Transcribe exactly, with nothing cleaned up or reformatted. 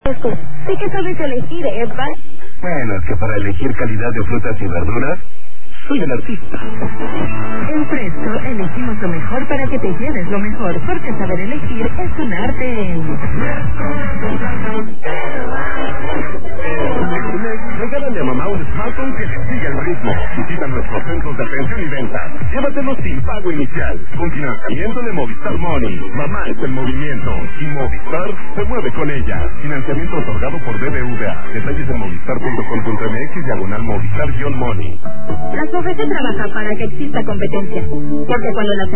Esto, sé que sabes elegir, Eva. Bueno, es que para elegir calidad de frutas y verduras, soy el artista. En Fresco elegimos lo mejor para que te lleves lo mejor, porque saber elegir es un arte en... Regálale a mamá un smartphone que le siga el ritmo. Visita nuestros centros de atención y venta. Llévatelo sin pago inicial, con financiamiento de Movistar Money. Mamá es el movimiento y Movistar se mueve con ella. Financiamiento otorgado por B B V A. Detalles en movistar punto com punto m x diagonal Movistar-Money. La C O F E S E trabaja para que exista competencia, porque cuando las